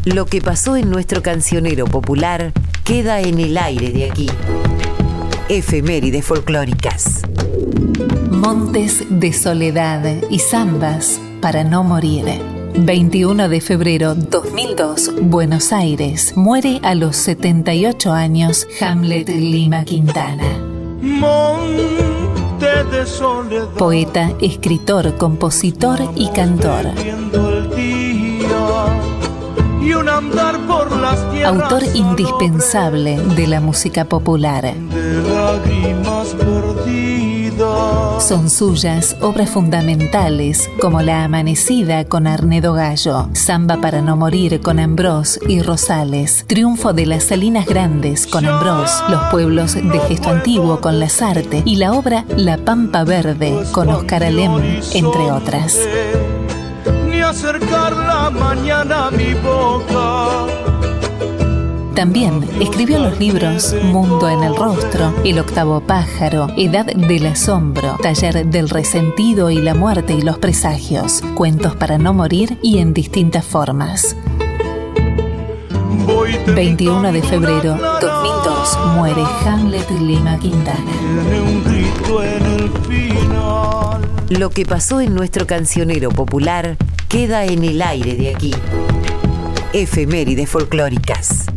Lo que pasó en nuestro cancionero popular queda en el aire de aquí. Efemérides folclóricas. Montes de soledad y zambas para no morir. 21 de febrero 2002, Buenos Aires. Muere a los 78 años Hamlet Lima Quintana. Monte de soledad. Poeta, escritor, compositor y cantor. Autor indispensable de la música popular. Son suyas obras fundamentales como La Amanecida con Arnedo Gallo, Samba para no morir con Ambrós y Rosales, Triunfo de las Salinas Grandes con Ambrós, Los pueblos de gesto antiguo con Lasarte y la obra La Pampa Verde con Oscar Alem, entre otras. Acercar la mañana a mi boca. También escribió los libros Mundo en el rostro, El octavo pájaro, Edad del asombro, Taller del resentido y la muerte y los presagios, Cuentos para no morir y en distintas formas. 21 de febrero 2002 muere Hamlet Lima Quintana. Lo que pasó en nuestro cancionero popular queda en el aire de aquí. Efemérides folclóricas.